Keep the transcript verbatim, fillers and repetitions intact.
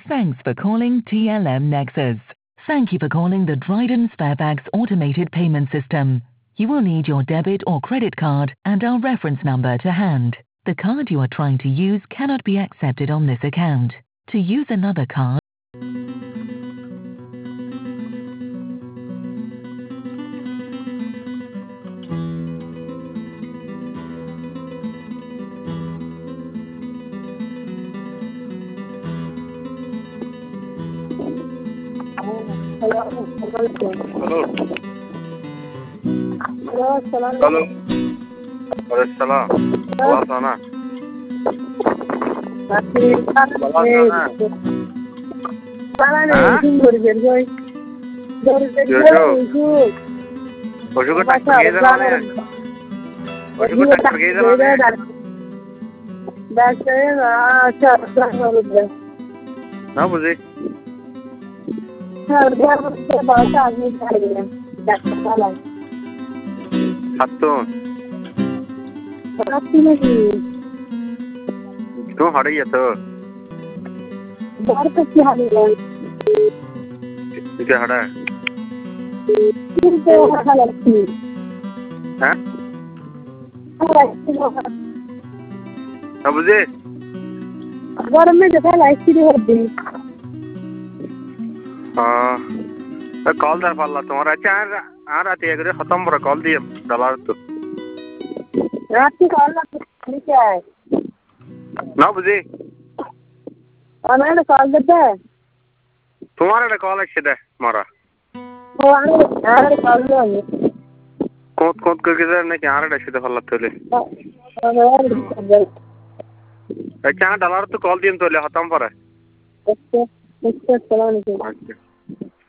Thanks for calling T L M Nexus. Thank you for calling the Dryden Sparebags automated payment system. You will need your debit or credit card and our reference number to hand. The card you are trying to use cannot be accepted on this account. To use another card, Hello. Hello. Hello. Waalaikumsalam. Salam sana. Ojo ko tak pergi dah mana? Ojo ko tak pergi dah mana? Na buzi. Hatun. Tu hari ya tu. Itu hari. Hah? Na buzi. Agora me deixa lá esse de rodinho. हाँ call दर फाला तुम्हारा चार आ रहा थी अगर खत्म पर कॉल दिए डॉलर तो रात की कॉल ना क्या है ना बुझे और मैंने कॉल देता है तुम्हारा ना कॉल अच्छे दे हमारा वो आने आने कॉल नहीं कौन कौन करके दे ने क्या आ रहा अच्छे दे फाला तो ले अच्छा डॉलर तो कॉल दिए तो ले खत्म पर है अच्छा अच्छा चलो नहीं